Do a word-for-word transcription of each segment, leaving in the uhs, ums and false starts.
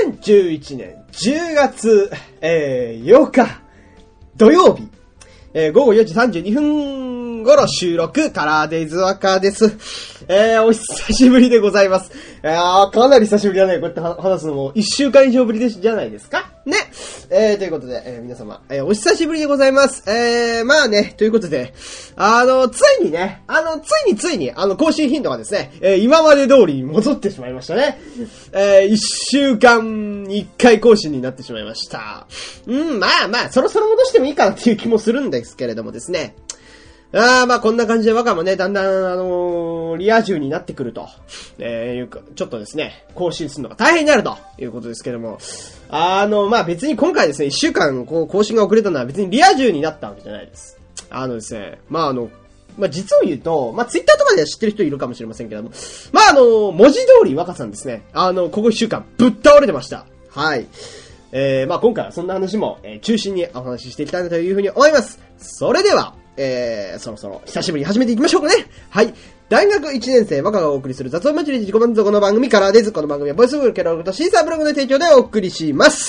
んじゅういちねんじゅうがつ、えー、ようか土曜日、えー、ごごよじさんじゅうにふん頃収録カラーデイズワーカーです。えー、お久しぶりでございます。いやー、かなり久しぶりだね。こうやって話すのもいっしゅうかん以上ぶりでじゃないですかね。えー、ということで、えー、皆様、えー、お久しぶりでございます。えー、まあね、ということで、あの、ついにね、あの、ついについに、あの、更新頻度がですね、えー、今まで通りに戻ってしまいましたね。えー、いっしゅうかんにいっかい更新になってしまいました。うん、まあまあ、そろそろ戻してもいいかなっていう気もするんですけれどもですね。ああ、まあこんな感じで若もね、だんだん、あのー、リア充になってくると、えー、いうか、ちょっとですね、更新するのが大変になるということですけども、あの、まあ別に今回ですね、一週間、こう、更新が遅れたのは別にリア充になったわけじゃないです。あのですね、まああの、まあ実を言うと、まあツイッターとかでは知ってる人いるかもしれませんけども、まああの、文字通り若さんですね、あの、ここ一週間、ぶっ倒れてました。はい。えー、まあ今回はそんな話も、えー、中心にお話ししていきたいなというふうに思います。それでは、えー、そろそろ久しぶりに始めていきましょうかね。はい。大学いちねん生若がお送りする雑音祭り自己満足の番組からです。この番組はボイスブログケログとシーサーブログの提供でお送りします。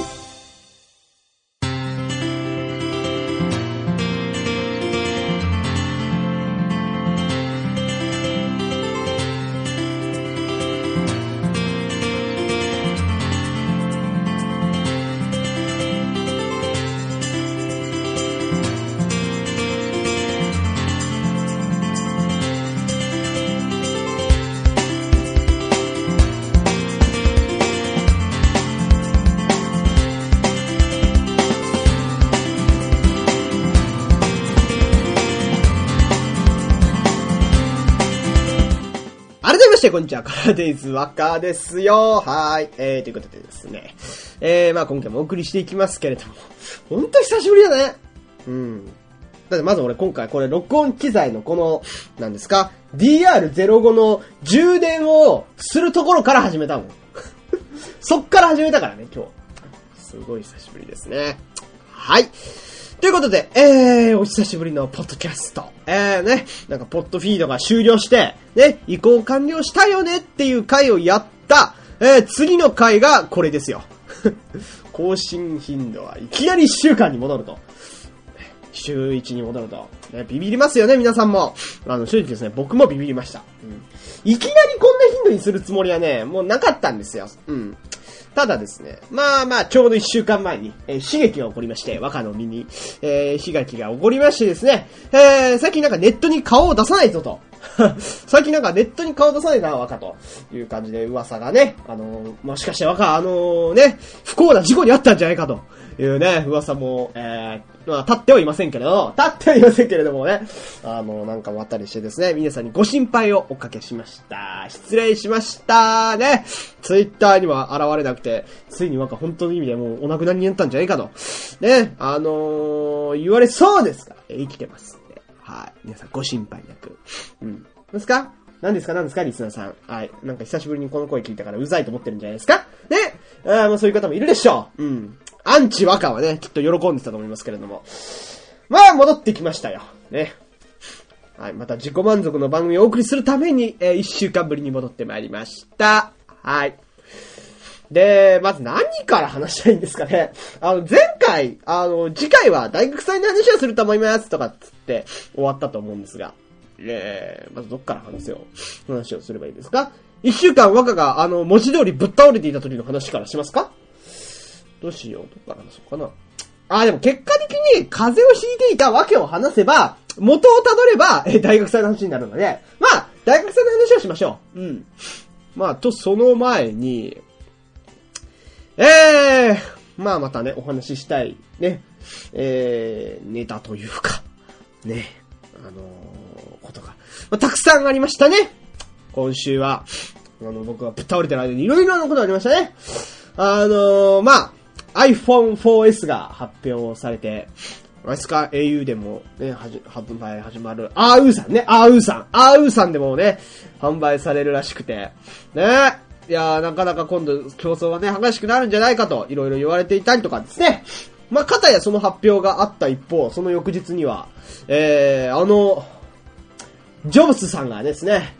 こんにちは、カラーデイズワッカーですよ。はい。えー、ということでですね。えー、まあ今回もお送りしていきますけれども。ほんと久しぶりだね。うん。だってまず俺今回これ録音機材のこの、なんですか ?ディーアールゼロご の充電をするところから始めたもん。そっから始めたからね、今日。すごい久しぶりですね。はい。ということで、えー、お久しぶりのポッドキャスト。えーね、なんかポッドフィードが終了して、ね、移行完了したよねっていう回をやった、えー、次の回がこれですよ。更新頻度はいきなりいっしゅうかんに戻ると。週いちに戻ると。ね、ビビりますよね、皆さんも。あの、正直ですね、僕もビビりました。うん。いきなりこんな頻度にするつもりはね、もうなかったんですよ。うん。ただですね、まあまあ、ちょうど一週間前に、えー、悲劇が起こりまして、若の身に、えー、悲劇が起こりましてですね、えー、最近なんかネットに顔を出さないぞと。最近なんかネットに顔出さないな、若という感じで噂がね、あのー、もしかして若、あのー、ね、不幸な事故にあったんじゃないかというね、噂も、えー、まあ、立ってはいませんけれど、立ってはいませんけれどもね、あのー、なんかもあったりしてですね、皆さんにご心配をおかけしました。失礼しましたね。ツイッターには現れなくて、ついに若本当の意味でもうお亡くなりになったんじゃないかと。ね、あのー、言われそうですから、生きてますんで。はい。皆さんご心配なく。うん。何ですか何ですか何ですかリスナーさん。はい。なんか久しぶりにこの声聞いたからうざいと思ってるんじゃないですかね。あまあそういう方もいるでしょう。うん。アンチ若はね、きっと喜んでたと思いますけれども。まあ戻ってきましたよ。ね。はい。また自己満足の番組をお送りするために、えー、一週間ぶりに戻ってまいりました。はい。で、まず何から話したいんですかね。あの、前回、あの、次回は大学祭の話をすると思いますとかっつって終わったと思うんですが。えー、まずどっから話を、話をすればいいですか？一週間若が、あの、文字通りぶっ倒れていた時の話からしますか？どうしよう、どっから話そうかな。あ、でも結果的に風邪をひいていたわけを話せば、元をたどれば、え、大学祭の話になるので、まあ、大学祭の話をしましょう。うん。まあ、と、その前に、えー、まあまたね、お話ししたい、ね、えー、ネタというか、ね、あのー、ことが、まあ、たくさんありましたね。今週は、あの、僕がぶっ倒れてる間にいろいろなことがありましたね。あのー、まあ、アイフォンフォーエス が発表されて、あれですか、au でもね、はじ、販売始まる、アーウーさんね、アーウーさん、アーウーさんでもね、販売されるらしくて、ね、いやー、なかなか今度競争がね、激しくなるんじゃないかと、いろいろ言われていたりとかですね。まあ、かたやその発表があった一方、その翌日には、えー、あの、ジョブスさんがですね、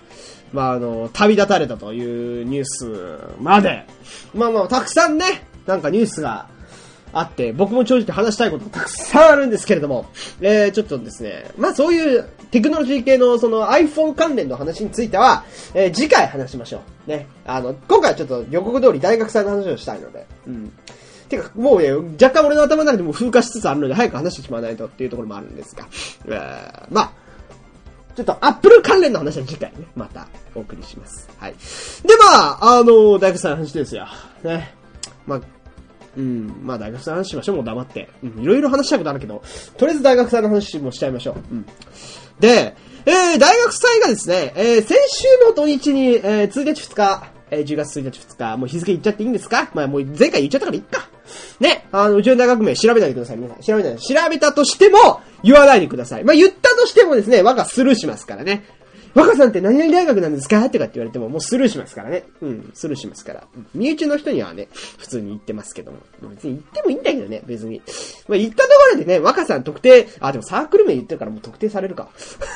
まあ、あの、旅立たれたというニュースまで、まあまあ、たくさんね、なんかニュースがあって、僕も正直話したいことがたくさんあるんですけれども、えー、ちょっとですね、まあそういうテクノロジー系のその iPhone 関連の話については、えー、次回話しましょう。ね。あの、今回はちょっと予告通り大学祭の話をしたいので、うん。てか、もうね、若干俺の頭の中でも風化しつつあるので、早く話してしまわないとっていうところもあるんですが、えー、まあ、ちょっと Apple 関連の話は次回ね、またお送りします。はい。で、まあ、あの、大学祭の話ですよ。ね。まあ、うん、まあ大学祭の話しましょう、もう黙って。うん、いろいろ話したいことあるけど、とりあえず大学祭の話もしちゃいましょう。うん。で、えー、大学祭がですね、えー、先週の土日に、えー、ついたちふつか、えー、じゅうがつついたちふつか、もう日付言っちゃっていいんですか？まあもう前回言っちゃったからいっか。ね、あの、うちの大学名調べないでください、皆さん。調べないで。調べたとしても、言わないでください。まあ言ったとしてもですね、我がスルーしますからね。若さんって何々大学なんですかとかって言われても、もうスルーしますからね。うん、スルーしますから。身内の人にはね、普通に言ってますけども。別に言ってもいいんだけどね、別に。まあ言ったところでね、若さん特定、あ、でもサークル名言ってるからもう特定されるか。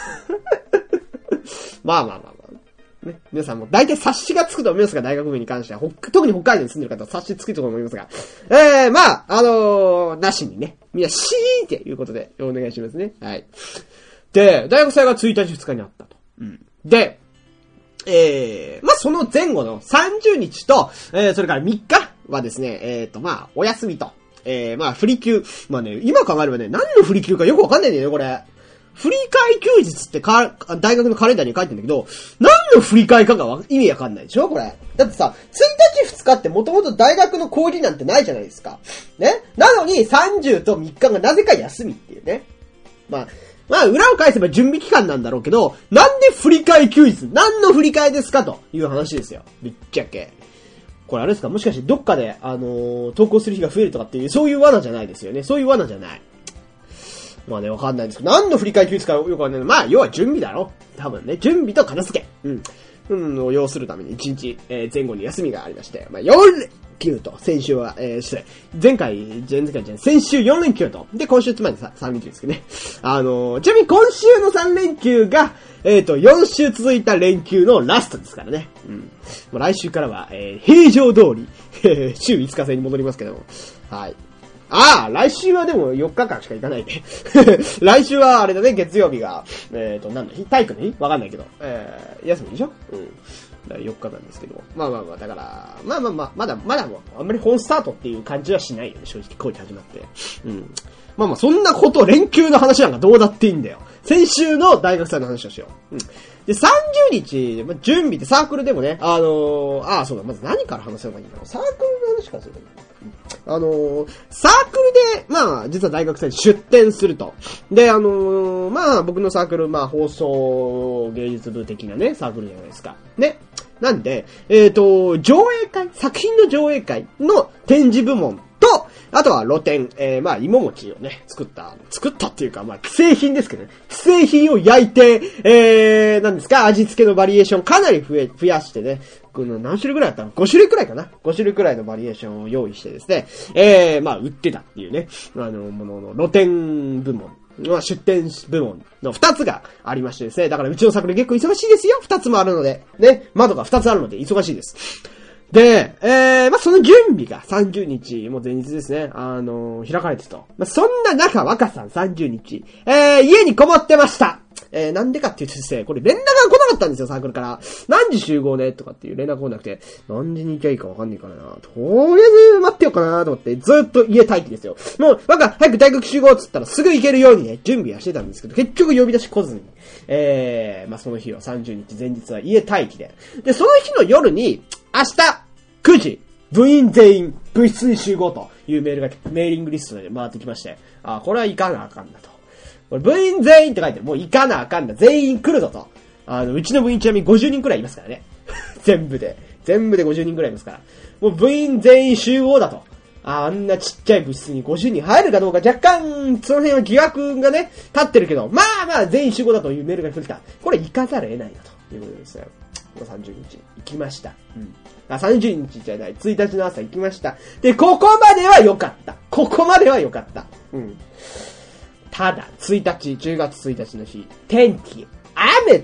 まあまあまあまあ。ね、皆さんも大体察しがつくと思いますが、大学名に関しては、特に北海道に住んでる方は察しつくと思いますが。えー、まあ、あのー、なしにね、みんなシーっていうことでお願いしますね。はい。で、大学祭がついたちふつかにあったと。うん。で、えー、まあ、その前後のさんじゅうにちと、えー、それからみっかはですね、えーと、まあ、お休みと。えー、まあ、振り休。まあね、今考えればね、何の振り休かよくわかんないんだよね、これ。振り替え休日ってか、大学のカレンダーに書いてんだけど、何の振り替えかが意味わかんないでしょこれ。だってさ、ついたちふつかってもともと大学の講義なんてないじゃないですか。ね。なのにさんじゅうとみっかがなぜか休みっていうね。まあ、まあ、裏を返せば準備期間なんだろうけど、なんで振り替え休日何の振り替えですかという話ですよ。ぶっちゃけ。これあれですかもしかしてどっかで、あのー、投稿する日が増えるとかっていう、そういう罠じゃないですよね。そういう罠じゃない。まあね、わかんないんですけど、何の振り替え休日かよくわかんないの。まあ、要は準備だろ。多分ね、準備と片付け。うん。うん、を要するためにいちにち、えー、前後に休みがありまして、まあ、よんれんきゅうと、先週は、えー、失礼。前回、前々回じゃない、先週よんれんきゅうと、で、今週つまりさんれんきゅうですけどね。あのー、ちなみに今週のさんれんきゅうが、えっと、よん週続いた連休のラストですからね。うん。もう来週からは、えー、平常通り、週いつか制に戻りますけども。はい。ああ、来週はでもよっかかんしか行かないで。来週はあれだね、月曜日が、えっと、なんだ日体育の日わかんないけど、えー、休みでしょうん。だからよっかかんですけど。まあまあまあ、だから、まあまあまあ、まだ、まだもう、あんまり本スタートっていう感じはしないよね、正直、こうやって始まって。うん。まあまあ、そんなこと、連休の話なんかどうだっていいんだよ。先週の大学祭の話をしよう。うん。で、さんじゅうにち、まあ、準備ってサークルでもね、あのー、ああ、そうだ、まず何から話せばいいんだろう。サークルの話からすればいいんだろう。あのー、サークルで、まあ、実は大学生に出展すると。で、あのー、まあ、僕のサークル、まあ、放送芸術部的なね、サークルじゃないですか。ね。なんで、えっと、上映会、作品の上映会の展示部門と、あとは露店、えー、まあ、芋餅をね、作った、作ったっていうか、まあ、既製品ですけどね。既製品を焼いて、えー、なんですか、味付けのバリエーションかなり増え、増やしてね、この何種類くらいあったの ?ご 種類くらいかな ?ご 種類くらいのバリエーションを用意してですね、えー、まあ、売ってたっていうね、あの、ものの露店部門。まあ、出展部門の二つがありましてですね。だからうちの作品結構忙しいですよ。二つもあるので。ね。窓が二つあるので忙しいです。で、えー、まあ、その準備がさんじゅうにち、もう前日ですね。あのー、開かれてたと。まあ、そんな中、若さんさんじゅうにち、えー、家にこもってました。えー、なんでかって言うとですね、これ連絡が来なかったんですよ、サークルから。何時集合ねとかっていう連絡来なくて、何時に行きゃいいかわかんないからな。とりあえず待ってようかなと思って、ずっと家待機ですよ。もう、なんか、早く大学集合っつったらすぐ行けるようにね、準備はしてたんですけど、結局呼び出し来ずに。えー、まあ、その日はさんじゅうにち前日は家待機で。で、その日の夜に、明日、くじ、部員全員、部室に集合というメールが、メーリングリストで回ってきまして、あ、これは行かなあかんだと。これ部員全員って書いて、もう行かなあかんだ。全員来るぞと。あの、うちの部員ちなみにごじゅうにんくらいいますからね。全部で。全部でごじゅうにんくらいいますから。もう部員全員集合だと。あ、あんなちっちゃい部室にごじゅうにん入るかどうか若干、その辺は疑惑がね、立ってるけど、まあまあ全員集合だというメールが来た。これ行かざるを得ないなということですよ。さんじゅうにち行きました。うん。あ、さんじゅうにちじゃない。ついたちの朝行きました。で、ここまでは良かった。ここまでは良かった。うん。ただ、ついたち、じゅうがつついたちの日、天気、雨と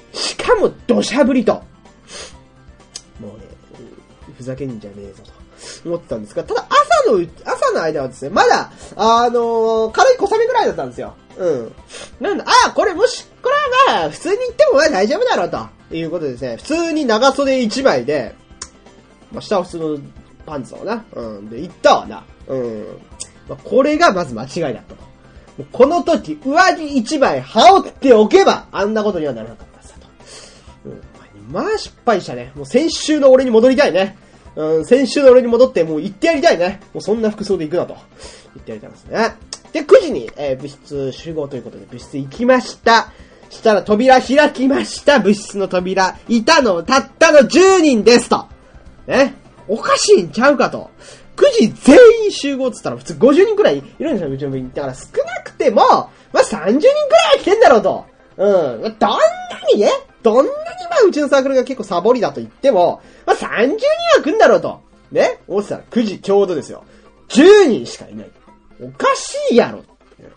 しかも土砂降りと。もうね、ふざけんじゃねえぞと思ってたんですが、ただ朝の、朝の間はですね、まだ、あのー、軽い小雨ぐらいだったんですよ。うん。なんだ、あ、これもし、これはまあ、普通に行ってもまあ大丈夫だろうということでですね、普通に長袖一枚で、まあ、下は普通のパンツをな、うん、で、行ったわな。うん。まあ、これがまず間違いだったと。もうこの時、上着一枚羽織っておけば、あんなことにはならなかったはずだと。うん、まあ、失敗したね。もう先週の俺に戻りたいね。うん、先週の俺に戻って、もう行ってやりたいね。もうそんな服装で行くなと。言ってやりたいですね。で、くじに、えー、部室集合ということで、部室行きました。したら扉開きました。部室の扉。いたの、たったのじゅうにんですと。ね。おかしいんちゃうかと。くじ全員集合っつったら普通ごじゅうにんくらいいるんですよ、うちの部員。だから少なくても、まあ、さんじゅうにんくらい来てんだろうと。うん。どんなにね、どんなにまあうちのサークルが結構サボりだと言っても、まあ、さんじゅうにんは来んだろうと。ね。思ってたらくじちょうどですよ。じゅうにんしかいない。おかしいやろ。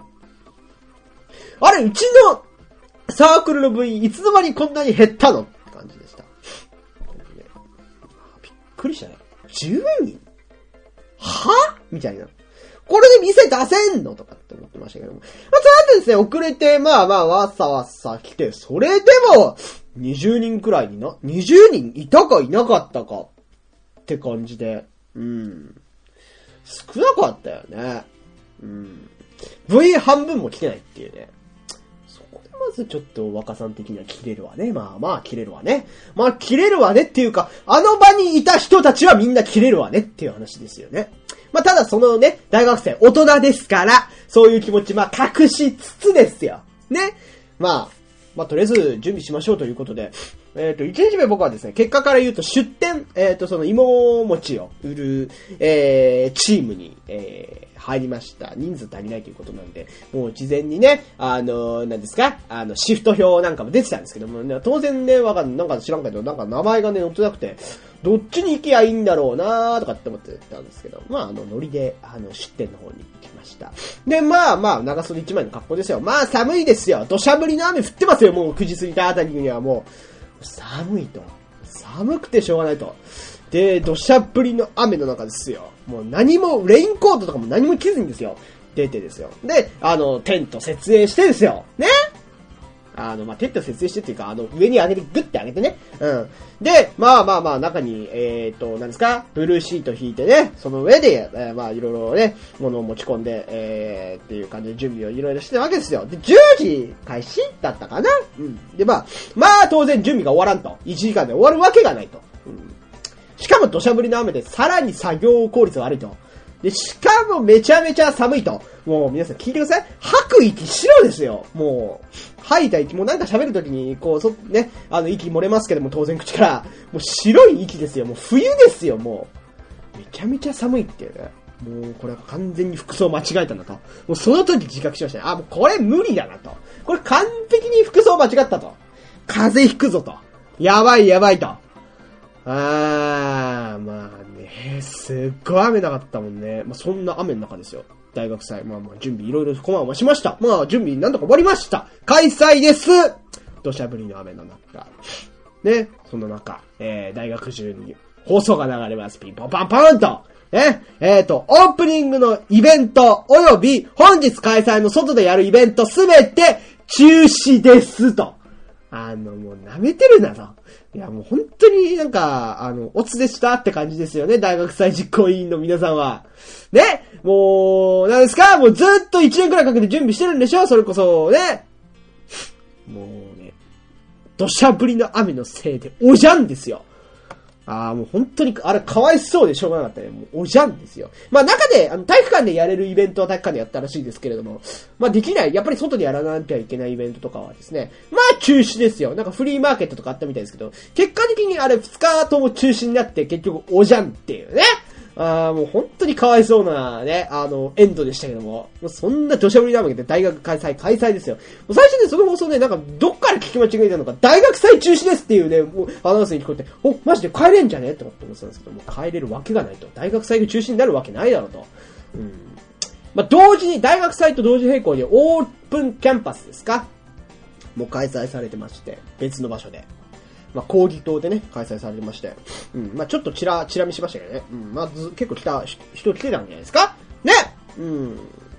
あれ、うちのサークルの部員、いつの間にこんなに減ったのって感じでした。びっくりしたね。じゅうにんはみたいな。これで店出せんのとかって思ってましたけども。まあ、その後ですね、遅れて、まあまあ、わさわさ来て、それでも、にじゅうにんくらいにな、にじゅうにんいたかいなかったか、って感じで、うん。少なかったよね。うん。部員半分も来てないっていうね。そこでまずちょっと若さん的には切れるわね。まあまあ切れるわね。まあ切れるわねっていうか、あの場にいた人たちはみんな切れるわねっていう話ですよね。まあただそのね、大学生大人ですから、そういう気持ちまあ隠しつつですよ。ね。まあ、まあとりあえず準備しましょうということで、えっと、いちにちめ僕はですね、結果から言うと出店、えっと、その芋餅を売る、えー、チームに、えー、入りました。人数足りないということなんで、もう事前にね、あの、何ですか、あの、シフト表なんかも出てたんですけども、ね、当然ね、わかんない、なんか知らんけど、なんか名前がね、載ってなくて、どっちに行きゃいいんだろうなーとかって思ってたんですけど、まあ、あの、ノリで、あの、出店の方に行きました。で、まあまあ、長袖一枚の格好ですよ。まあ、寒いですよ。土砂降りの雨降ってますよ、もうくじ過ぎたあたりにはもう。寒いと。寒くてしょうがないと。で、土砂降りの雨の中ですよ。もう何も、レインコートとかも何も着ずにですよ。出てですよ。で、あの、テント設営してですよ。ねあの、まあ、テント設営してっていうか、あの、上に上げて、グッて上げてね。うん。で、まあまあまあ、中に、えーと、何ですかブルーシート引いてね、その上で、えー、まあ、いろいろね、物を持ち込んで、えー、っていう感じで準備をいろいろしてたわけですよ。で、じゅうじ開始だったかなうん。で、まあ、まあ、当然準備が終わらんと。いちじかんで終わるわけがないと。うん。しかも土砂降りの雨で、さらに作業効率が悪いと。で、しかもめちゃめちゃ寒いと。もう皆さん聞いてください。吐く息白ですよ。もう、吐いた息、もうなんか喋るときに、こう、そ、ね、あの、息漏れますけども、当然口から、もう白い息ですよ。もう冬ですよ、もう。めちゃめちゃ寒いっていうね。もう、これは完全に服装間違えたんだと。もうその時自覚しましたね。あ、もうこれ無理だなと。これ完璧に服装間違ったと。風邪ひくぞと。やばいやばいと。あー、まあね、すっごい雨なかったもんね。まあそんな雨の中ですよ。大学祭。まあまあ準備いろいろこまごましました。まあ準備なんとか終わりました。開催です土砂降りの雨の中。ね、その中、えー、大学中に放送が流れます。ピンポンパンパンと。ね、えっと、オープニングのイベント、および本日開催の外でやるイベントすべて中止ですと。あの、もう舐めてるなと。いや、もう本当になんか、あの、オツでしたって感じですよね。大学祭実行委員の皆さんは。ねもう、なんですかもうずっといちねんくらいかけて準備してるんでしょそれこそね。もうね、土砂降りの雨のせいでおじゃんですよ。ああ、もう本当に、あれかわいそうでしょうがなかったね。もうおじゃんですよ。まあ中で、あの、体育館でやれるイベントは体育館でやったらしいですけれども、まあできない、やっぱり外でやらなきゃいけないイベントとかはですね、まあ中止ですよ。なんかフリーマーケットとかあったみたいですけど、結果的にあれふつかとも中止になって結局おじゃんっていうね。ああ、もう本当にかわいそうなね、あの、エンドでしたけども、もうそんな土砂降りなわけで大学開催、開催ですよ。もう最初にその放送で、なんか、どっから聞き間違えたのか、大学祭中止ですっていうね、もうアナウンスに聞こえて、お、マジで帰れんじゃねって思ってたんですけども、帰れるわけがないと。大学祭が中止になるわけないだろうと。うん。まあ、同時に、大学祭と同時並行でオープンキャンパスですかもう開催されてまして、別の場所で。まあ、講義棟でね、開催されてまして。うん。まあ、ちょっとチラ、チラ見しましたけどね。うん。まあ、ず、結構来た、人来てたんじゃないですかね。うん。そうそうそうそう。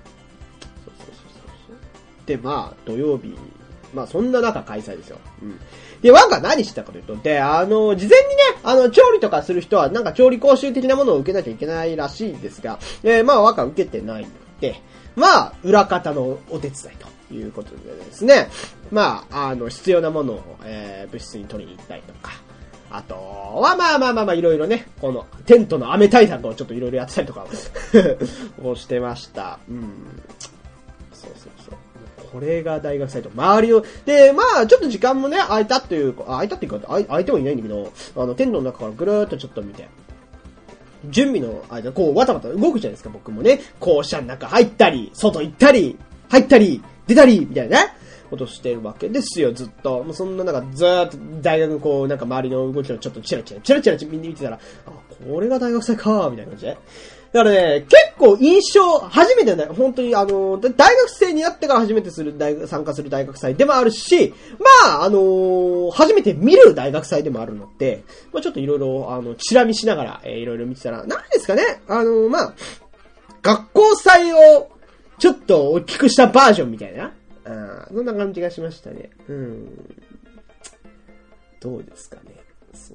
で、まあ、土曜日、まあ、そんな中開催ですよ。うん。で、ワンが何してたかというと、で、あの、事前にね、あの、調理とかする人は、なんか調理講習的なものを受けなきゃいけないらしいんですが、えー、まあ、ワンが受けてないので、まあ、裏方のお手伝いということでですね、まあ、あの、必要なものを、えー、物質に取りに行ったりとか、あとは、まあまあまあまあ、いろいろね、この、テントの雨対策をちょっといろいろやってたりとかをしてました。うん。そうそうそう。これが大学祭と、周りを、で、まあ、ちょっと時間もね、空いたっていう、空いたっていうか、空いてもいないんだけど、あの、テントの中からぐるーっとちょっと見て、準備の間、こう、わたわた動くじゃないですか、僕もね。校舎の中入ったり、外行ったり、入ったり、出たり、みたいなね、ことしてるわけですよ、ずっと。もうそんな中、ずーっと大学のこう、なんか周りの動きをちょっとチラチラ、チラチラ見てたら、あ、これが大学祭か、みたいな感じで。だからね、結構印象、初めてね、本当にあの、大学生になってから初めてする大参加する大学祭でもあるし、まあ、あのー、初めて見る大学祭でもあるので、まあちょっといろいろ、あの、チラ見しながら、えー、いろいろ見てたら、何ですかね、あのー、まあ、学校祭を、ちょっと大きくしたバージョンみたいな、うん、そんな感じがしましたね。うん。どうですかね。そう。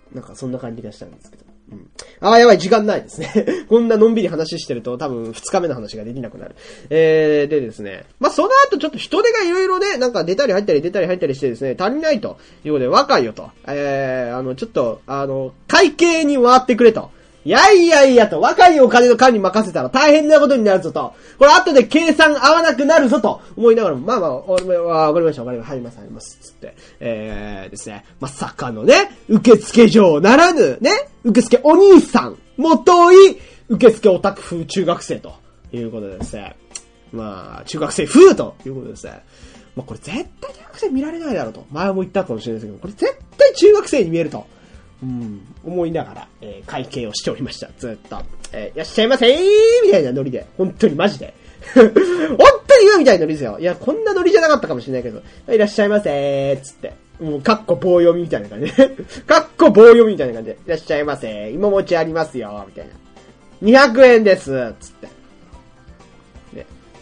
なんかそんな感じがしたんですけど。うん。ああ、やばい、時間ないですね。こんなのんびり話してると多分二日目の話ができなくなる。えー、でですね。まあ、その後ちょっと人手がいろいろね、なんか出たり入ったり出たり入ったりしてですね、足りないということで若いよと。えー、あの、ちょっと、あの、会計に回ってくれと。いやいやいやと、若いお金の管理任せたら大変なことになるぞと。これ後で計算合わなくなるぞと思いながらも、まあまあ、わかりました、わかりました、入ります、入ります、つって。えーですね、まさかのね、受付嬢ならぬ、ね、受付お兄さん、もとい、受付オタク風中学生ということでですね。まあ、中学生風ということでですね。まあこれ絶対中学生見られないだろうと。前も言ったかもしれないですけど、これ絶対中学生に見えると。うん、思いながら、えー、会計をしておりました。ずっと。えー、いらっしゃいませーみたいなノリで。本当にマジで。本当に言うみたいなノリですよ。いや、こんなノリじゃなかったかもしれないけど。いらっしゃいませーつって。もう、かっこ棒読みみたいな感じで。かっこ棒読みみたいな感じで。いらっしゃいませー。芋餅ありますよ。みたいな。にひゃくえんです。つって。ね。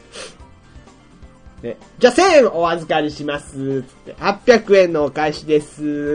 ね。じゃあせんえんお預かりします。つって。はっぴゃくえんのお返しです。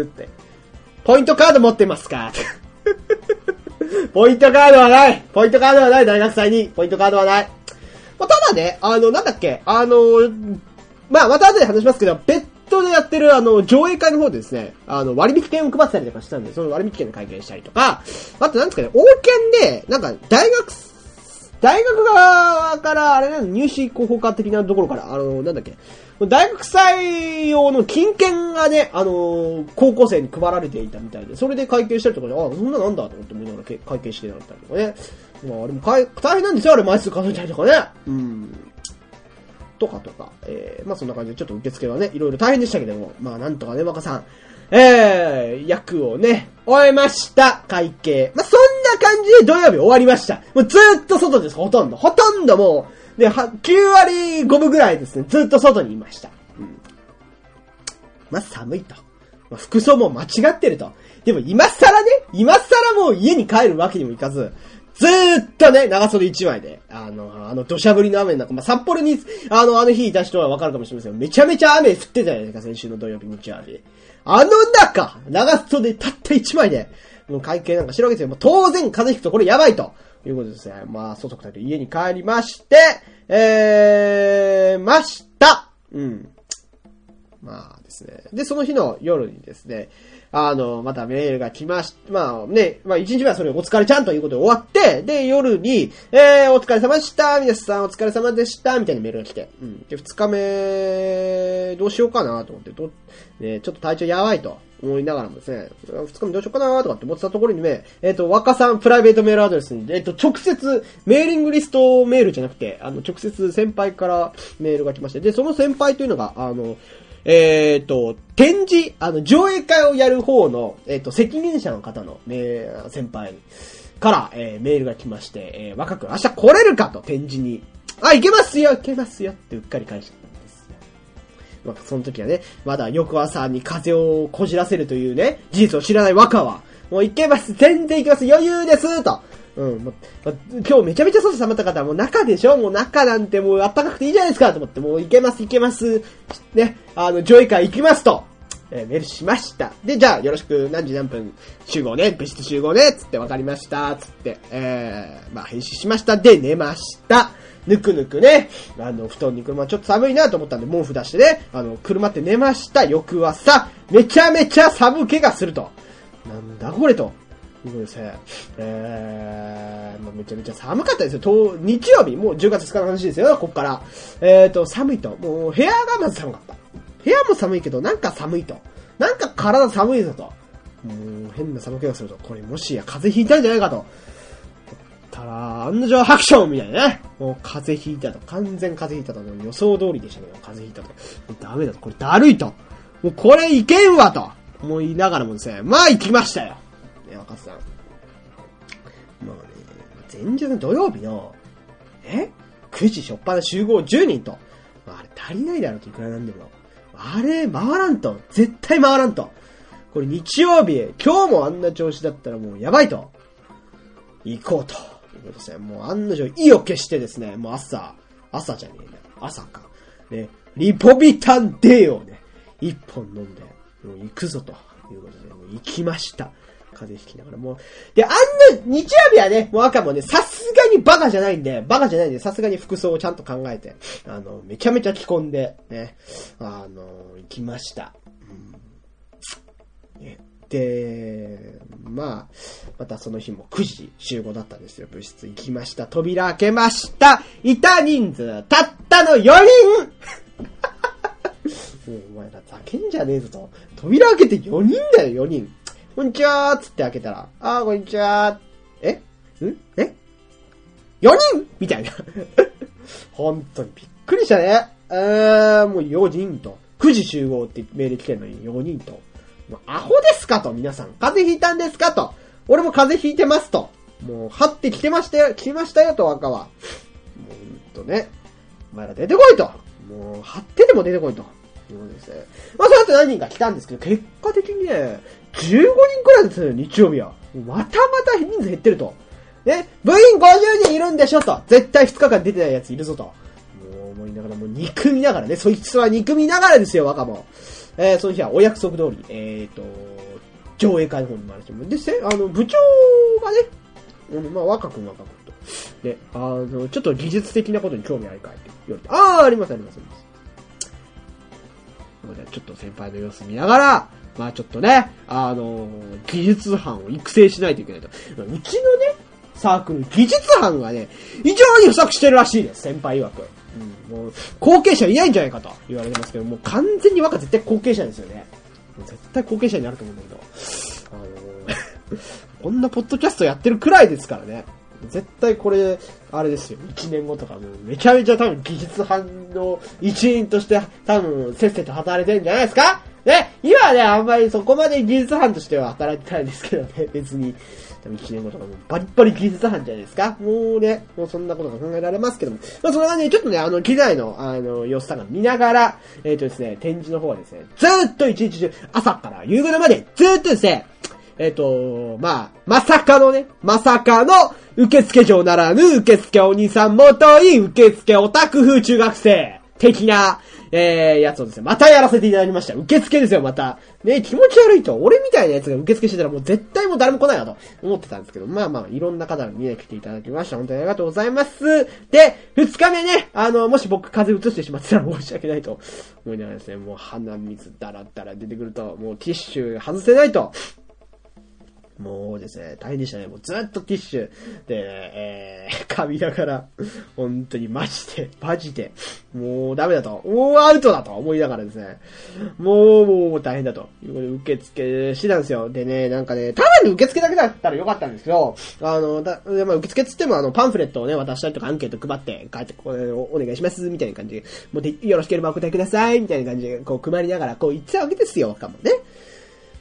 って。ポイントカード持ってますかポイントカードはないポイントカードはない大学祭にポイントカードはない、まあ、ただね、あの、なんだっけあの、まあ、また後で話しますけど、別途でやってるあの、上映会の方でですね、あの、割引券を配ってたりとかしたんで、その割引券の会計したりとか、あとなんですかね、王券で、なんか、大学、大学側から、あれなの、入試広報課的なところから、あの、なんだっけ、大学祭用の金券がね、あのー、高校生に配られていたみたいで、それで会計したりとかで、あ、そんななんだと思って思いながら会計してなったりとかね。まあ、あれも大変なんですよ、あれ枚数数えたりとかね。うん。とかとか、えー、まあそんな感じでちょっと受付はね、いろいろ大変でしたけども、まあなんとかね、若さん、えー、役をね、終えました、会計。まあそんな感じで土曜日終わりました。もうずーっと外です、ほとんど。ほとんどもう、で、は、きゅうわりごぶぐらいですね、ずっと外にいました。うん。まあ、寒いと。まあ、服装も間違ってると。でも今更ね、今更もう家に帰るわけにもいかず、ずーっとね、長袖一枚で、あの、あの、土砂降りの雨の中、まあ、札幌に、あの、あの日いた人はわかるかもしれませんけど、めちゃめちゃ雨降ってたじゃないですか、先週の土曜日、日曜日。あの中、長袖たった一枚で、もう会計なんかしてるわけですよ。もう当然風邪ひくとこれやばいと。いうことですね。まあ、外から家に帰りまして、えー、ました。うん。まあですね。で、その日の夜にですね、あの、またメールが来まし、まあね、まあ一日目はそれお疲れちゃんということで終わって、で、夜に、えー、お疲れ様でした、皆さんお疲れ様でした、みたいなメールが来て、うん。で、二日目、どうしようかなと思って、ど、ね、ちょっと体調やばいと。思いながらもですね、二日目どうしようかなとかって思ってたところにね、えっと、若さんプライベートメールアドレスに、えっと、直接、メーリングリストメールじゃなくて、あの、直接先輩からメールが来まして、で、その先輩というのが、あの、えっと、展示、あの、上映会をやる方の、えっと、責任者の方の、えー、先輩から、えー、メールが来まして、えー、若く明日来れるかと、展示に。あ、行けますよ行けますよってうっかり返したんですよ。 まあ、その時はね、まだ翌朝に風邪をこじらせるというね、事実を知らない若は、もういけます、全然いけます、余裕ですと。うん、まま今日めちゃめちゃ外寒かった方はもう中でしょ、もう中なんてもう暖かくていいじゃないですかと思って、もういけますいけます、ね、あの、上映会行きますと。えー、メールしました。で、じゃあ、よろしく、何時何分集合ね、部室集合ね、つって分かりました、つって、えー、まあ、返信しました。で、寝ました。ぬくぬくね、あの、布団に車ちょっと寒いなと思ったんで、毛布出してね、あの、車って寝ました。翌朝、めちゃめちゃ寒気がすると。なんだこれと。いうことですね。えー、まあ、めちゃめちゃ寒かったですよ。と、日曜日、もうじゅうがつつかの話ですよ、こっから。えーと、寒いと。もう、部屋がまず寒かった。部屋も寒いけど、なんか寒いと。なんか体寒いぞと。もう変な寒気がすると。これもしや風邪ひいたんじゃないかと。たら、案の定ハクションみたいなね。もう風邪ひいたと。完全風邪ひいたと。予想通りでしたけど、風邪ひいたと。ダメだと。これだるいと。もうこれいけんわと。思いながらもですね。まあ行きましたよ。ね、若狭さん。まあね、前日の土曜日の、え ?く 時初っ端集合じゅうにんと。あれ足りないだろうといくらなんでも。あれ、回らんと。絶対回らんと。これ日曜日、今日もあんな調子だったらもうやばいと。行こうと。いうことですね。もう案の定意を決してですね、もう朝、朝じゃねえな。朝か。ね、リポビタン D をね、一本飲んで、もう行くぞということで、もう行きました。風邪ひきながらもう。で、あんな、日曜日はね、もう赤もね、さすがにバカじゃないんで、バカじゃないんで、さすがに服装をちゃんと考えて、あの、めちゃめちゃ着込んで、ね、あの、行きました。うん、ね、で、まあ、またその日もくじ集合だったんですよ。部室行きました。扉開けました。いた人数、たったのよにんもうお前らざけんじゃねえぞと。扉開けてよにんだよ、よにん。こんにちはーつって開けたら、あー、こんにちはー。えんえ ?よ 人みたいな。本当にびっくりしたね。えー、もうよにんと。くじ集合ってメール来てるのによにんと。もうアホですかと、皆さん。風邪ひいたんですかと。俺も風邪ひいてますと。もう、はって来てましたよ、来ましたよと、若は。もう、ほんとね。お前ら出てこいと。もう、張ってでも出てこいと。いうことですね。まあ、その後何人か来たんですけど、結果的にね、じゅうごにんくらいですよ、日曜日は。またまた人数減ってると。ね、部員ごじゅうにんいるんでしょと。絶対ふつかかん出てないやついるぞと。もう思いながら、もう憎みながらね、そいつは憎みながらですよ、若も。えー、その日はお約束通り、えーと、上映会の方に回してもらって、で、あの、部長がね、うん、まあ、若くん若くんと。で、あの、ちょっと技術的なことに興味あるかいって言われて、あー、ありますありますあります。ちょっと先輩の様子見ながら、まあちょっとね、あのー、技術班を育成しないといけないと。うちのね、サークル、技術班がね、非常に不足してるらしいです、先輩曰く。うん、もう、後継者いないんじゃないかと言われてますけど、もう完全に若絶対後継者ですよね。絶対後継者になると思うんだけど。あのー、こんなポッドキャストやってるくらいですからね。絶対これ、あれですよ。いちねんごとかもうめちゃめちゃ多分技術班の一員として多分せっせと働いてるんじゃないですかね、今はね、あんまりそこまで技術班としては働いてないですけどね、別に。多分いちねんごとかもうバリバリ技術班じゃないですか。もうね、もうそんなことが考えられますけども。まあそれはね、ちょっとね、あの、機材の、あの、様子とか見ながら、えっとですね、展示の方はですね、ずーっと一日中、朝から夕方まで、ずーっとですね、えっと、まあ、まさかのね、まさかの、受付嬢ならぬ、受付お兄さんもとい、受付オタク風中学生、的な、えー、やつをですね、またやらせていただきました。受付ですよ、また。ね、気持ち悪いと。俺みたいなやつが受付してたらもう絶対もう誰も来ないわと思ってたんですけど、まあまあ、いろんな方が見に来ていただきました。本当にありがとうございます。で、二日目ね、あの、もし僕風邪移してしまってたら申し訳ないと思いながらですね、もう鼻水だらだら出てくると、もうティッシュ外せないと。もうですね、大変でしたね。もうずっとティッシュで、えー、噛みながら、本当にマジで、マジで、もうダメだと、もうアウトだと思いながらですね、もう、もう大変だということで受付してたんですよ。でね、なんかね、ただに受付だけだったらよかったんですけど、あの、だまあ、受付つってもあの、パンフレットをね、渡したりとかアンケート配って、帰ってこれお願いします、みたいな感じで、もうで、よろしければお答えください、みたいな感じで、こう、配りながら、こう言ってたわけですよ、かもね。で、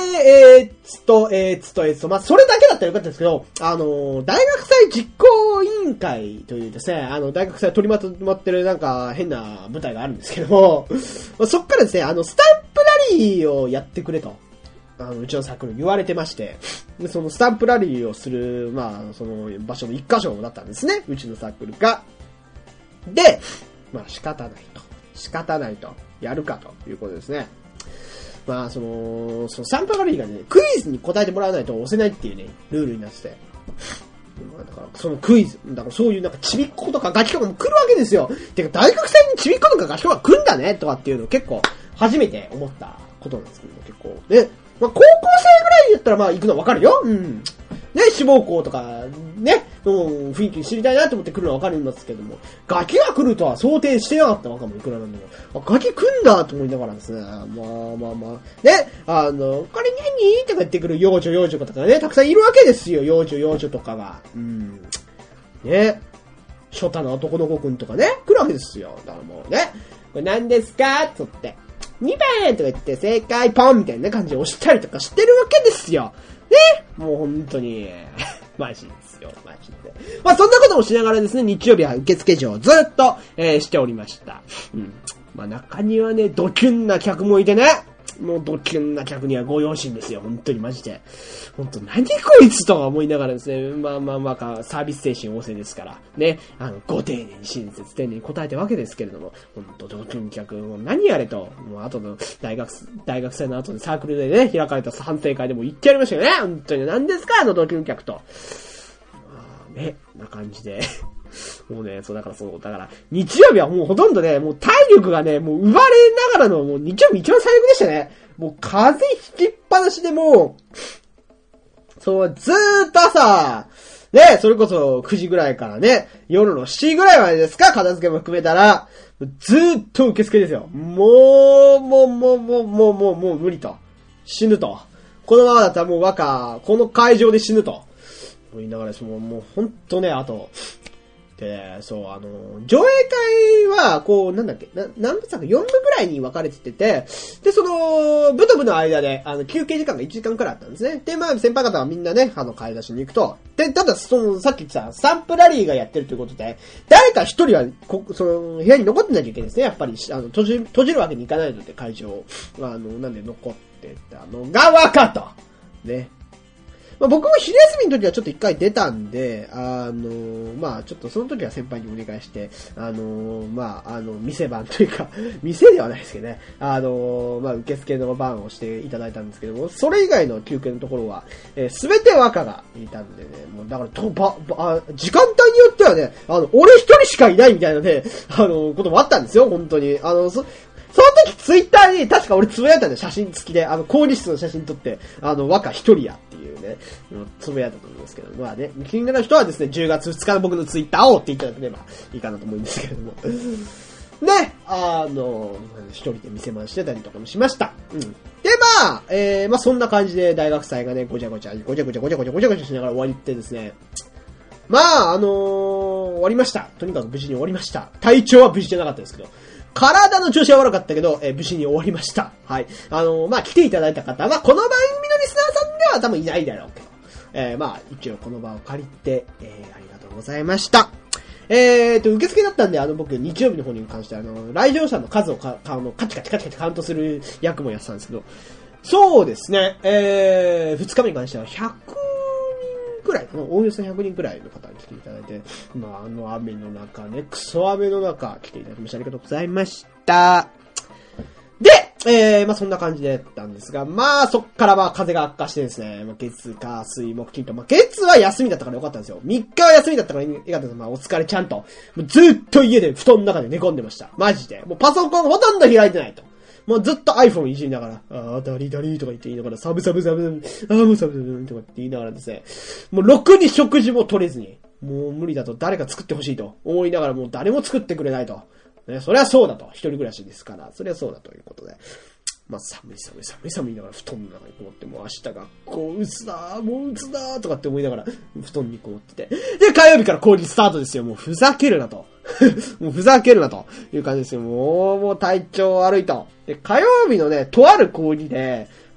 えー、っと、えー、っと、えー、っと、まあ、それだけだったらよかったんですけど、あのー、大学祭実行委員会というですね、あの、大学祭取りまとまってるなんか変な舞台があるんですけども、そっからですね、あの、スタンプラリーをやってくれと、あの、うちのサークル言われてまして、でそのスタンプラリーをする、まあ、その場所の一箇所だったんですね、うちのサークルが。で、まあ、仕方ないと。仕方ないと。やるかということですね。まあ、その、そのスタンプラリーがね、クイズに答えてもらわないと押せないっていうね、ルールになってて。だから、そのクイズ、だからそういうなんかちびっことかガキとかも来るわけですよ。てか、大学生にちびっことかガキとか来んだねとかっていうのを結構、初めて思ったことなんですけど、結構。ね。まあ、高校生ぐらいだったらまあ行くのわかるよ。うん。ね、志望校とか、ね、の雰囲気知りたいなと思って来るのはわかりますけども、ガキが来るとは想定してなかったわかもいくらなんでも。ガキ来んだと思いながらですね、まあまあまあ、ね、あの、これ何とか言ってくる幼女幼女とかね、たくさんいるわけですよ、幼女幼女とかが。うん。ね、初太の男の子くんとかね、来るわけですよ。だからもうね、これ何ですかって言って。にばんとか言って正解ポンみたいな感じで押したりとかしてるわけですよ。ね、もう本当に、マジですよ、マジで。まあそんなこともしながらですね、日曜日は受付嬢をずっと、えー、しておりました。うん。まあ中にはね、ドキュンな客もいてね、もうドキュンな客にはご用心ですよ、本当にマジで。本当何こいつとは思いながらですね、まあまあまあ、サービス精神旺盛ですから、ね、あの、ご丁寧に親切丁寧に答えたわけですけれども、本当ドキュン客、もう何やれと、もう後の大学、大学生の後でサークルでね、開かれた反省会でも言ってやりましたよね、本当に何ですか、あのドキュン客と。まあね、な感じで。もうね、そうだからそう、だから、日曜日はもうほとんどね、もう体力がね、もう奪われながらの、もう日曜日一番最悪でしたね。もう風邪ひきっぱなしでもう、そう、ずーっと朝、ね、それこそくじぐらいからね、夜のしちじぐらいまでですか、片付けも含めたら、ずーっと受付ですよ。もう、もう、もう、もう、もう、もう、もう無理と。死ぬと。このままだったらもう若、この会場で死ぬと。言いながら、もう、もうほんとね、あと、で、そう、あの、上映会は、こう、なんだっけ、な、何部作 ?よん 部ぐらいに分かれててて、で、その、部と部の間で、あの、休憩時間がいちじかんくらいあったんですね。で、まあ、先輩方はみんなね、あの、買い出しに行くと。で、ただ、その、さっき言ってた、スタンプラリーがやってるということで、誰か一人は、こ、その、部屋に残ってなきゃいけないですね。やっぱり、あの、閉じ、閉じるわけにいかないので、会場を。あの、なんで残ってたのが、わかと。ね。まあ、僕も昼休みの時はちょっと一回出たんで、あのー、まあちょっとその時は先輩にお願いして、あのー、まああの、店番というか、店ではないですけどね、あのー、まあ受付の番をしていただいたんですけども、それ以外の休憩のところは、えー、全て若がいたんでね、もうだからと、ば、ば、時間帯によってはね、あの、俺一人しかいないみたいなね、あの、こともあったんですよ、本当に。あの、そ、その時ツイッターに確か俺つぶやいたんで写真付きで、あの、講義室の写真撮って、あの、若一人やっていうね、つぶやいたと思うんですけど、まあね、気になる人はですね、じゅうがつふつかの僕のツイッターを追っていただければいいかなと思うんですけれども。ね、あの、一人で店番してたりとかもしました。うん。で、まあ、えー、まあそんな感じで大学祭がね、ごちゃごちゃ、ごちゃごちゃごちゃごちゃごちゃごちゃしながら終わりってですね、まあ、あのー、終わりました。とにかく無事に終わりました。体調は無事じゃなかったですけど、体の調子は悪かったけど、えー、無事に終わりました。はい。あのー、まあ、来ていただいた方は、この番組のリスナーさんでは多分いないだろうけど、えー、まあ、一応この場を借りて、えー、ありがとうございました。えーと、受付だったんで、あの、僕、日曜日の方に関して、あの、来場者の数をか、あの、カチカチカチカチカウントする役もやってたんですけど、そうですね、えー、二日目に関してはひゃくにんくらい、おおよそひゃくにんくらいの方に来ていただいて、まあ、あの雨の中ね、クソ雨の中来ていただきましてありがとうございました。で、えー、まあそんな感じでやったんですが、まあそっからまあ風が悪化してですね、まあ、月、火、水、木、金と、まあ月は休みだったからよかったんですよ。みっかは休みだったからよかったんです。まあお疲れちゃんと。もうずっと家で布団の中で寝込んでました。マジで。もうパソコンほとんど開いてないと。もうずっと iPhone いじりながら、あー、ダリダリとか言って言いながら、サブサブサブサブ、あーもうサブサブとかって言いながらですね、もうろくに食事も取れずに、もう無理だと誰か作ってほしいと思いながらもう誰も作ってくれないと。ね、それはそうだと。一人暮らしですから、それはそうだということで。まあ、寒い寒い寒い寒いながら布団の中にこもって、もう明日学校うつだー、もううつだーとかって思いながら布団にこもってて。で、火曜日から講義スタートですよ。もうふざけるなと。もうふざけるなという感じですよ。もう、もう体調悪いと。で、火曜日のね、とある講義で、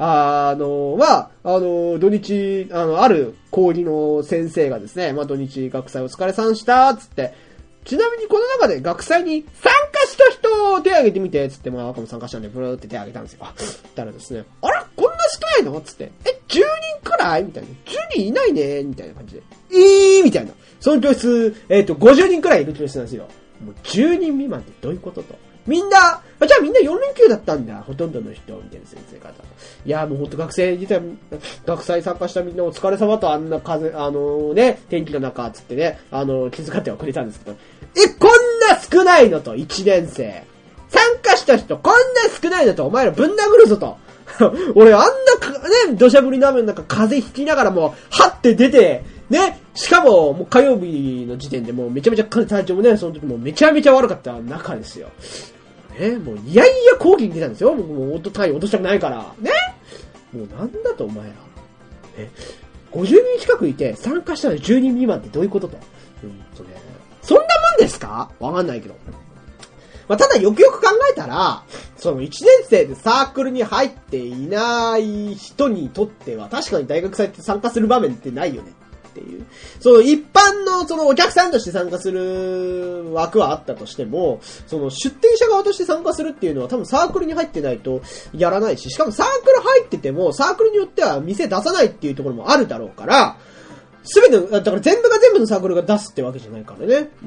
あの、まあ、あの、土日、あの、ある講義の先生がですね、まあ、土日学祭お疲れさんした、つって、ちなみにこの中で学祭に参加した人を手挙げてみて、つって、まあ、赤も参加したんで、ブルーって手挙げたんですよ。たらですね、あらこんな少ないのつって、え、じゅうにんくらいみたいな。じゅうにんいないねみたいな感じで。えーみたいな。その教室、えっと、ごじゅうにんくらいいる教室なんですよ。もうじゅうにん未満ってどういうことと。みんな、あ、じゃあみんなよん連休だったんだ。ほとんどの人、みたいな先生方。いや、もうほんと学生自体、学祭参加したみんなお疲れ様とあんな風、あのね、天気の中、つってね、あの、気遣ってはくれたんですけど、え、こんな少ないのと、いちねん生。参加した人、こんな少ないのと、お前らぶん殴るぞと。俺、あんなか、ね、土砂降りの雨の中、風邪ひきながらも、はって出て、ね、しかも、もう火曜日の時点でもうめちゃめちゃ体調もね、その時もめちゃめちゃ悪かった中ですよ。ね、もういやいや講義に出たんですよ。僕もう音高い落としたくないから。ね、もうなんだとお前ら。え、ごじゅうにん近くいて参加したのじゅうにん未満ってどういうことと。うんとね、そんなもんですか？わかんないけど。まあ、ただよくよく考えたら、そのいちねん生でサークルに入っていない人にとっては確かに大学祭って参加する場面ってないよねっていう。その一般のそのお客さんとして参加する枠はあったとしても、その出店者側として参加するっていうのは多分サークルに入ってないとやらないし、しかもサークル入っててもサークルによっては店出さないっていうところもあるだろうから、すべて、だから全部が全部のサークルが出すってわけじゃないからね。うん。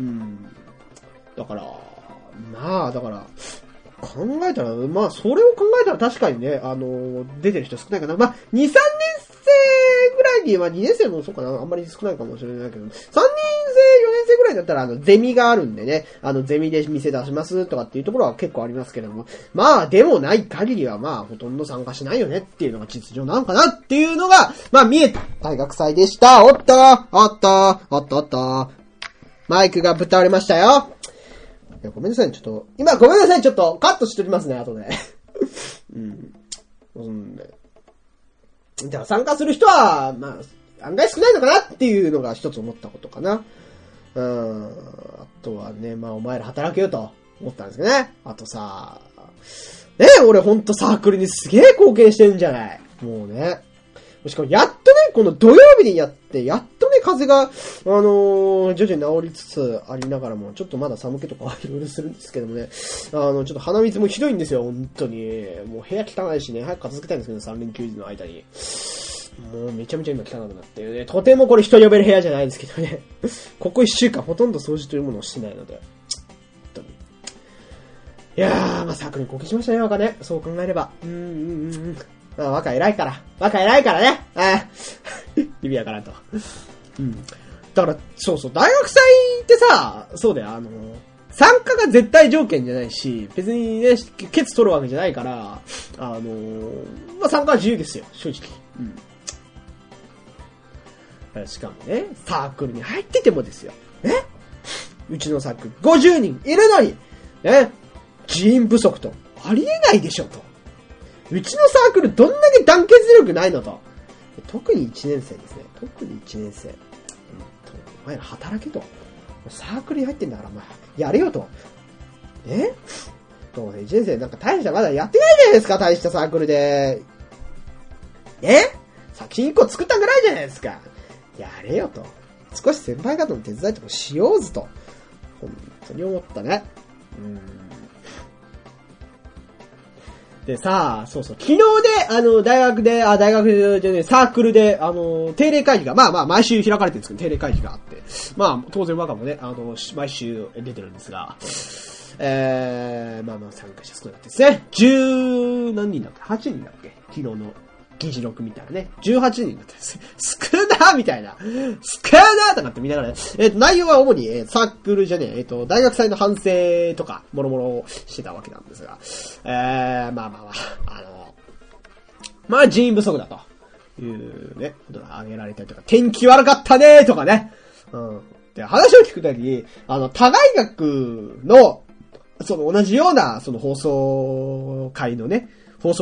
だから、まあ、だから、考えたら、まあ、それを考えたら確かにね、あの、出てる人少ないかな。まあ、に、さんねん生ぐらいに、まあ、にねん生もそうかな、あんまり少ないかもしれないけど、さんねん生、よねん生ぐらいだったら、あの、ゼミがあるんでね、あの、ゼミで店出しますとかっていうところは結構ありますけども、まあ、でもない限りは、まあ、ほとんど参加しないよねっていうのが実情なのかなっていうのが、まあ、見えた大学祭でした。おっとおっとおっとおっとマイクがぶっ倒れましたよ。いやごめんなさい、ちょっと、今ごめんなさい、ちょっとカットしておりますね、後で。うん。うん。じゃあ参加する人は、まあ、案外少ないのかなっていうのが一つ思ったことかな。うん。あとはね、まあお前ら働けよと思ったんですけどね。あとさ、ねえ、俺ほんとサークルにすげえ貢献してるんじゃない。もうね。しかもやっとね、この土曜日にやって、やっとね、風が、あのー、徐々に治りつつありながらも、ちょっとまだ寒気とかいろいろするんですけどもね、あの、ちょっと鼻水もひどいんですよ、本当に。もう部屋汚いしね、早く片付けたいんですけど、さん連休の間に。もうめちゃめちゃ今汚くなってね、とてもこれ人呼べる部屋じゃないんですけどね。ここいっしゅうかんほとんど掃除というものをしてないので。いやー、まあ、サークルに貢献しましたね、若ね。そう考えれば。うーん、うん、うん。まあ、若偉いから。若偉いからね。ああ。意味わからんと。うん。だから、そうそう、大学祭ってさ、そうだよ、あの、参加が絶対条件じゃないし、別にね、ケツ取るわけじゃないから、あの、まあ、参加は自由ですよ、正直。うん。しかもね、サークルに入っててもですよ。ね。うちのサークルごじゅうにんいるのに、ね。人員不足と、ありえないでしょと。うちのサークルどんだけ団結力ないのと。特にいちねん生ですね。特にいちねん生。うん、お前ら働けと。サークルに入ってんだから、まあ、やれよと。えといちねん生なんか大したまだやってないじゃないですか、大したサークルで。え作品いっこ作ったぐらいじゃないですか。やれよと。少し先輩方の手伝いとかしようずと。本当に思ったね。うんでさ、そうそう、昨日で、あの、大学で、あ、大学でね、サークルで、あの、定例会議が、まあまあ、毎週開かれてるんですけど、定例会議があって、まあ、当然我がもね、あの、毎週出てるんですが、えー、まあまあ、参加者少なかったですね。十何人だっけ ?はち 人だっけ昨日の議事録見たらね、じゅうはちにんだったんです。少なみたいな。少なとかって見ながらね、えっ、ー、と、内容は主に、えー、サークルじゃねえ、えっ、ー、と、大学祭の反省とか、もろもろしてたわけなんですが、えー、まあまあまあ、あの、まあ人員不足だというね、ことが挙げられたりとか、天気悪かったねーとかね、うん。で、話を聞くときに、あの、他大学の、その同じような、その放送会のね、放送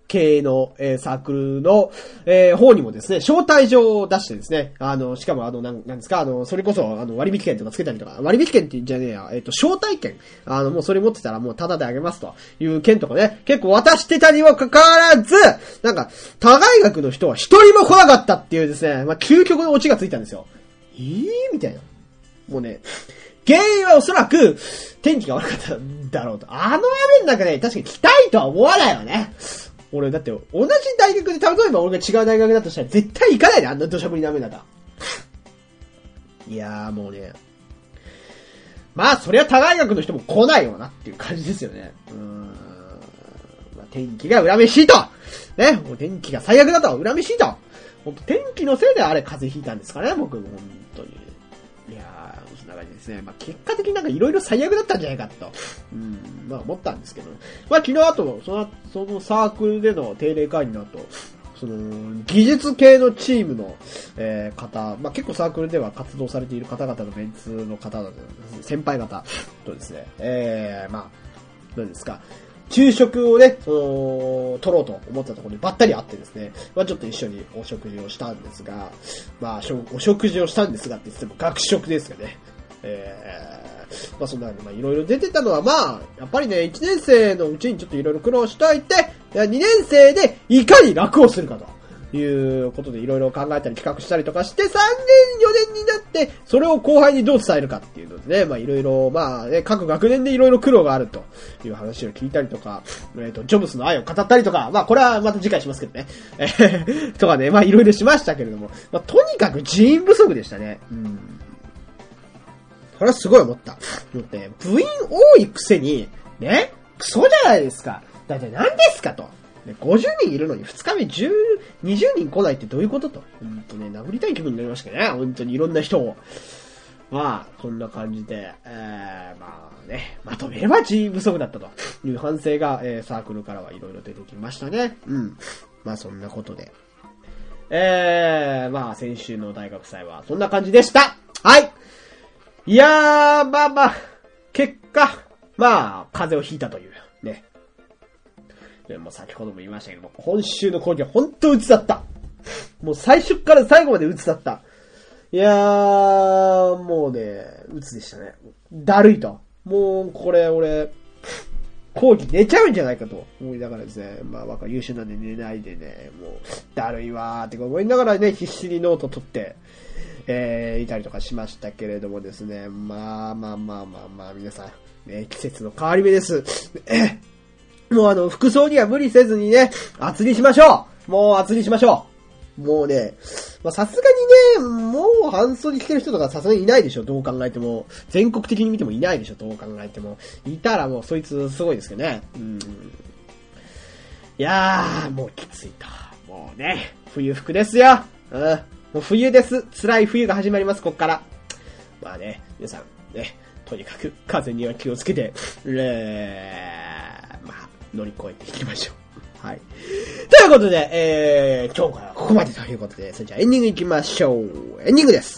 系の、えー、サークルの、えー、方にもですね、招待状を出してですね、あの、しかもあの、なん、なんですか、あの、それこそ、あの、割引券とかつけたりとか、割引券って言うんじゃねえや、えっと、招待券。あの、もうそれ持ってたらもうタダであげますという券とかね、結構渡してたにもかかわらず、なんか、他外学の人は一人も来なかったっていうですね、まあ、究極のオチがついたんですよ。えーみたいな。もうね、原因はおそらく、天気が悪かったんだろうと。あの雨の中で確かに来たいとは思わないよね。俺、だって、同じ大学で、例えば俺が違う大学だとしたら絶対行かないで、あんな土砂降りの雨だから。いやーもうね。まあ、そりゃ他大学の人も来ないよなっていう感じですよね。うーん。まあ、天気が恨めしいとね、もう天気が最悪だと恨めしいとほんと天気のせいであれ風邪ひいたんですかね、僕も本当に。いやー、そんな感じですね。まあ、結果的になんか色々最悪だったんじゃないかと。うん、まあ思ったんですけど。まあ昨日あと、その、そのサークルでの定例会議の後、その、技術系のチームの、えー、方、まあ結構サークルでは活動されている方々のメンツの方々、先輩方とですね、えー、まあ、何ですか、昼食をね、その、取ろうと思ったところにばったり会ってですね、まあちょっと一緒にお食事をしたんですが、まあお食事をしたんですがって言っても学食ですよね。えー、まあそんなにまあいろいろ出てたのはまあ、やっぱりね、いちねん生のうちにちょっといろいろ苦労しといて、にねん生でいかに楽をするかと。いうことでいろいろ考えたり企画したりとかして、さんねんよねんになって、それを後輩にどう伝えるかっていうのでね、まあいろいろ、まあね、各学年でいろいろ苦労があるという話を聞いたりとか、えっ、ー、と、ジョブスの愛を語ったりとか、まあこれはまた次回しますけどね。えー、とかね、まあいろいろしましたけれども、まあとにかく人員不足でしたね。うん。これはすごい思った。だって部員多いくせに、ね、クソじゃないですか。だって何ですかと。ごじゅうにんいるのにふつかめじゅう、にじゅうにん来ないってどういうことと。ほんとね、殴りたい気分になりましたね。ほんとにいろんな人を。まあ、そんな感じで、えー、まあね、まとめれば人員不足だったという反省が、えー、サークルからはいろいろ出てきましたね。うん。まあそんなことで。えー、まあ先週の大学祭はそんな感じでした。はい。いやー、まあまあ、結果、まあ、風邪をひいたという、ね。でも先ほども言いましたけども、今週の講義は本当鬱だった。もう最初から最後まで鬱だった。いやー、もうね、鬱でしたね。だるいと。もう、これ俺、講義寝ちゃうんじゃないかと思いながらですね、まあ若優秀なんで寝ないでね、もう、だるいわーって思いながらね、必死にノート取って、えー、いたりとかしましたけれどもですね、まあまあまあまあまあ、皆さん、ね、季節の変わり目です。えもうあの、服装には無理せずにね、厚着しましょうもう厚着しましょうもうね、まあさすがにね、もう半袖着てる人とかさすがにいないでしょ、どう考えても。全国的に見てもいないでしょ、どう考えても。いたらもうそいつすごいですけどね。うん。いやー、もうきついと。もうね、冬服ですよ。うん。もう冬です。辛い冬が始まります、こっから。まあね、皆さん、ね、とにかく風には気をつけて、えー乗り越えていきましょう。はい。ということで、えー、今日からここまでということで、それじゃあエンディングいきましょう。エンディングです。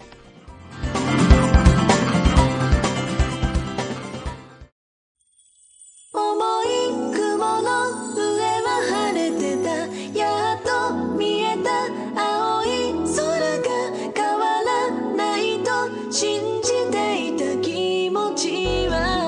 重い雲の上は晴れてた。やっと見えた青い空が変わらないと信じていた気持ちは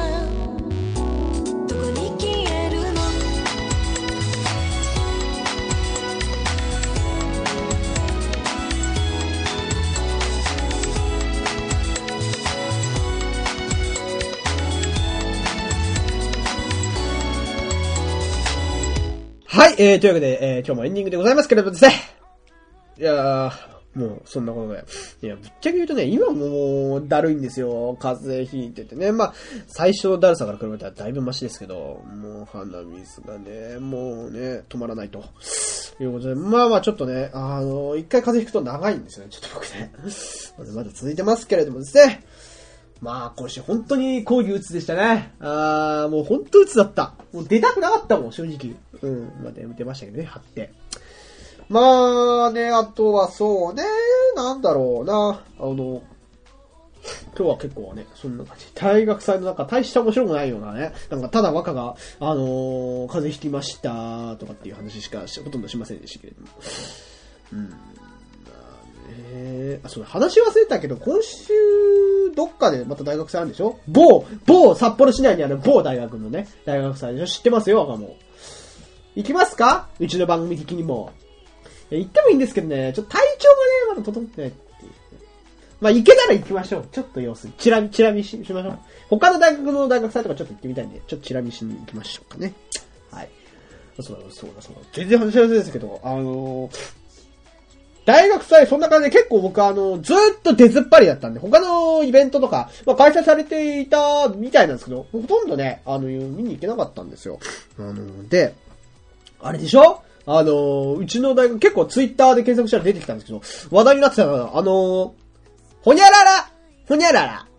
はい、えー、というわけで、えー、今日もエンディングでございますけれどもですね。いやー、もう、そんなことで。いや、ぶっちゃけ言うとね、今もう、だるいんですよ。風邪ひいててね。まあ、最初のだるさから比べたらだいぶマシですけど、もう鼻水がね、もうね、止まらないと。いうことで、まあまあちょっとね、あの、一回風邪ひくと長いんですよね、ちょっと僕ね。まだまだ続いてますけれどもですね。まあ、今週本当に講義鬱でしたね。あー、もう本当鬱だった。もう出たくなかったもん、正直。うん、まあ出ましたけどね、貼って。まあね、あとはそうね、なんだろうな、あの、 今日は結構ね、そんな感じ。大学祭のなんか大した面白くないようなね、なんかただ若が、あのー、風邪ひきましたとかっていう話しかほとんどしませんでしたけれども。うん。えー、あ、そう、話忘れたけど、今週、どっかでまた大学祭あるんでしょ？某、某札幌市内にある某大学のね、大学祭でしょ？知ってますよ、若も。行きますか？うちの番組的にも。いや、行ってもいいんですけどね、ちょっと体調がね、まだ整ってないっていう。まあ、行けたら行きましょう。ちょっと様子、チラ見、チラ見し、しましょう。他の大学の大学祭とかちょっと行ってみたいんで、ちょっとチラ見しに行きましょうかね。はい。そうだ、そうだ、そうだ。全然話し合わせですけど、あのー、大学祭、そんな感じで結構僕はあの、ずーっと出ずっぱりだったんで、他のイベントとか、まあ開催されていたみたいなんですけど、ほとんどね、あの、見に行けなかったんですよ。あの、で、あれでしょ？あの、うちの大学結構ツイッターで検索したら出てきたんですけど、話題になってたのは、あの、ほにゃららほにゃらら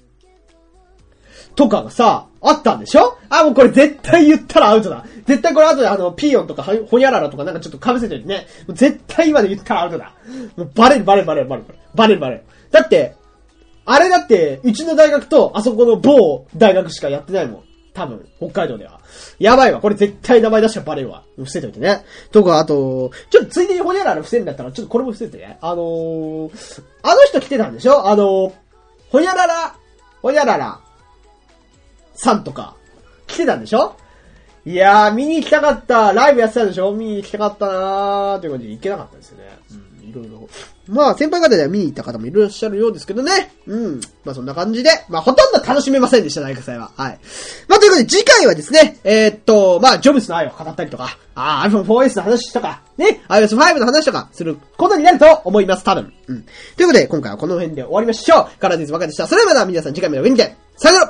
とかがさ、あったんでしょ？あ、もうこれ絶対言ったらアウトだ。絶対これ後であの、ピーヨンとかほにゃららとかなんかちょっと被せてるね。もう絶対今で言ったらアウトだ。もうバレるバレるバレるバレるバレるバレる。だって、あれだって、うちの大学とあそこの某大学しかやってないもん。多分、北海道では。やばいわ。これ絶対名前出したらバレるわ。伏せといてね。とか、あと、ちょっとついでにほにゃらら伏せるんだったら、ちょっとこれも伏せてね。あのー、あの人来てたんでしょ？あのー、ほにゃらら、ほにゃらら、さんとか、来てたんでしょ？いやー、見に行きたかった。ライブやってたんでしょ？見に行きたかったなーという感じで行けなかったんですよね。うん、いろいろ。まあ、先輩方では見に行った方もいらっしゃるようですけどね。うん。まあ、そんな感じで、まあ、ほとんど楽しめませんでした、大学祭は。はい。まあ、ということで、次回はですね、えー、っと、まあ、ジョブスの愛を語ったりとか、あー、アイフォンフォーエス の話とか、ね、アイオーエスファイブ の話とか、することになると思います、多分。うん。ということで、今回はこの辺で終わりましょう。カラーディズバカでした。それではまた皆さん次回までお元気で。さよなら。